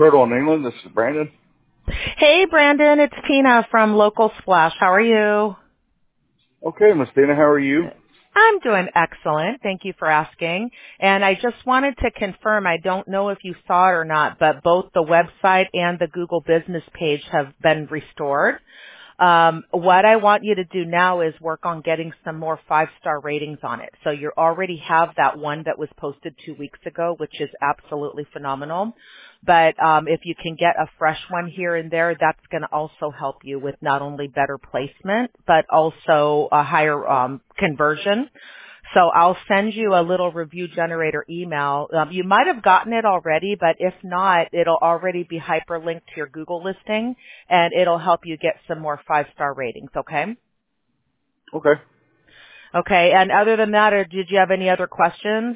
Turtle in England. This is Brandon. Hey, Brandon, it's Tina from Local Splash. How are you? Okay, Miss Tina, how are you? I'm doing excellent. Thank you for asking. And I just wanted to confirm, I don't know if you saw it or not, but both the website and the Google business page have been restored. What I want you to do now is work on getting some more 5-star ratings on it. So you already have that one that was posted 2 weeks ago, which is absolutely phenomenal. But if you can get a fresh one here and there, that's going to also help you with not only better placement, but also a higher conversion. So I'll send you a little review generator email. You might have gotten it already, but if not, it'll already be hyperlinked to your Google listing, and it'll help you get some more 5-star ratings, okay? Okay. Okay, and other than that, did you have any other questions?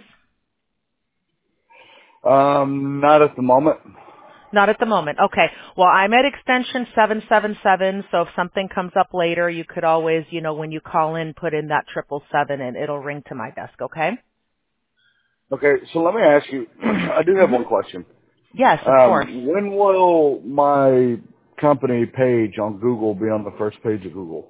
Not at the moment. Not at the moment. Okay. Well, I'm at extension 777, so if something comes up later, you could always, when you call in, put in that 777 and it'll ring to my desk, okay? Okay, so let me ask you, I do have one question. Yes, of course. When will my company page on Google be on the first page of Google?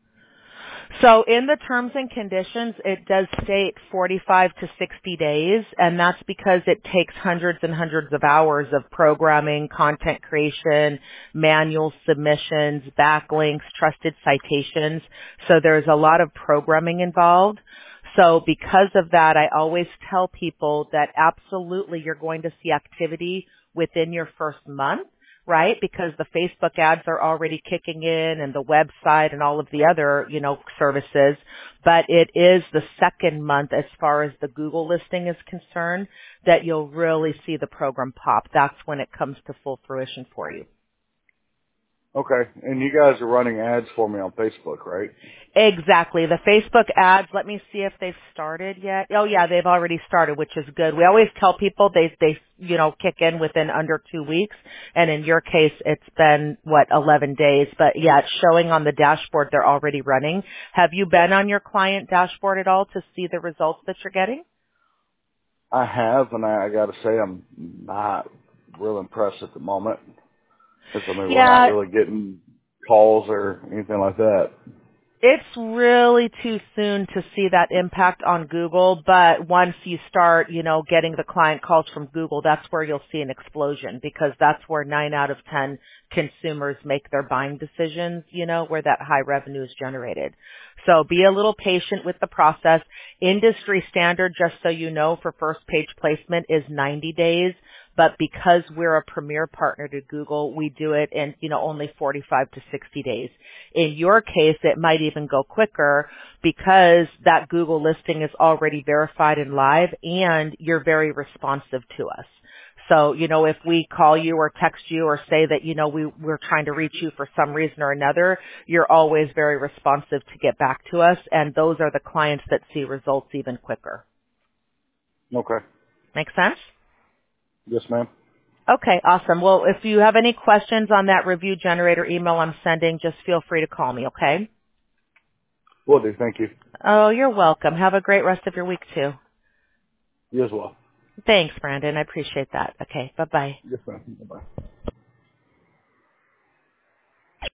So in the terms and conditions, it does state 45 to 60 days, and that's because it takes hundreds and hundreds of hours of programming, content creation, manual submissions, backlinks, trusted citations. So there's a lot of programming involved. So because of that, I always tell people that absolutely you're going to see activity within your first month. Right? Because the Facebook ads are already kicking in and the website and all of the other, services. But it is the second month as far as the Google listing is concerned that you'll really see the program pop. That's when it comes to full fruition for you. Okay, and you guys are running ads for me on Facebook, right? Exactly. The Facebook ads, let me see if they've started yet. Oh yeah, they've already started, which is good. We always tell people they kick in within under 2 weeks. And in your case, it's been, 11 days. But yeah, it's showing on the dashboard they're already running. Have you been on your client dashboard at all to see the results that you're getting? I have, and I got to say I'm not real impressed at the moment. Because, we're not Yeah, really getting calls or anything like that. it's really too soon to see that impact on Google, but once you start, getting the client calls from Google, that's where you'll see an explosion because that's where 9 out of 10 consumers make their buying decisions, where that high revenue is generated. So be a little patient with the process. Industry standard, just so you know, for first page placement is 90 days. But because we're a premier partner to Google, we do it in, only 45 to 60 days. In your case, it might even go quicker because that Google listing is already verified and live and you're very responsive to us. So, if we call you or text you or say that, we're trying to reach you for some reason or another, you're always very responsive to get back to us. And those are the clients that see results even quicker. Okay. Make sense? Yes, ma'am. Okay, awesome. Well, if you have any questions on that review generator email I'm sending, just feel free to call me, okay? Will do. Thank you. Oh, you're welcome. Have a great rest of your week, too. You as well. Thanks, Brandon. I appreciate that. Okay, bye-bye. Yes, ma'am. Bye-bye.